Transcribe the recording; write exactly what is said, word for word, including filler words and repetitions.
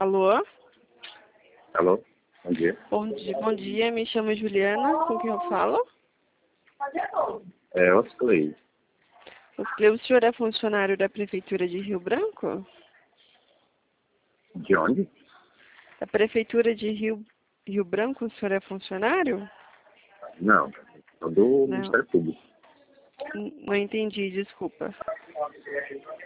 Alô? Alô? Bom dia. Bom dia, bom dia, me chamo Juliana, com quem eu falo? É, Osclei. O senhor é funcionário da Prefeitura de Rio Branco? De onde? Da Prefeitura de Rio, Rio Branco, o senhor é funcionário? Não, sou do Não, Ministério Público. não entendi, desculpa.